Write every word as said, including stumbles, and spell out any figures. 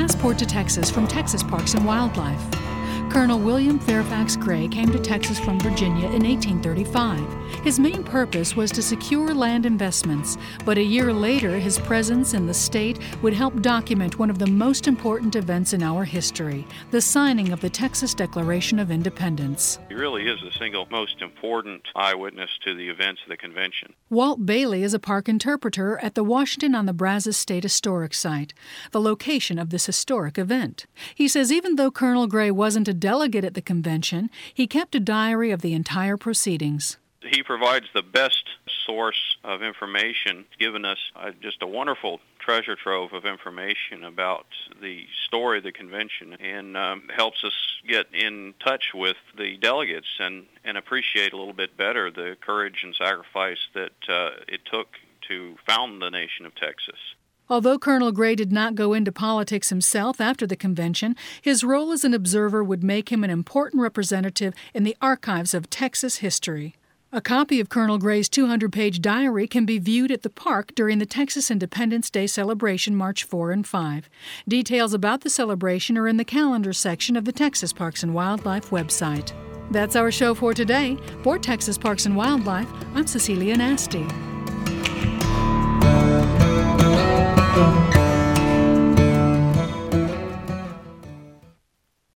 passport to Texas from Texas Parks and Wildlife. Colonel William Fairfax Gray came to Texas from Virginia in eighteen thirty-five. His main purpose was to secure land investments, but a year later his presence in the state would help document one of the most important events in our history, the signing of the Texas Declaration of Independence. He really is the single most important eyewitness to the events of the convention. Walt Bailey is a park interpreter at the Washington on the Brazos State Historic Site, the location of this historic event. He says even though Colonel Gray wasn't a delegate at the convention, he kept a diary of the entire proceedings. He provides the best source of information, giving us uh, just a wonderful treasure trove of information about the story of the convention, and um, helps us get in touch with the delegates and, and appreciate a little bit better the courage and sacrifice that uh, it took to found the nation of Texas. Although Colonel Gray did not go into politics himself after the convention, his role as an observer would make him an important representative in the archives of Texas history. A copy of Colonel Gray's two hundred page diary can be viewed at the park during the Texas Independence Day celebration March fourth and fifth. Details about the celebration are in the calendar section of the Texas Parks and Wildlife website. That's our show for today. For Texas Parks and Wildlife, I'm Cecilia Nasty.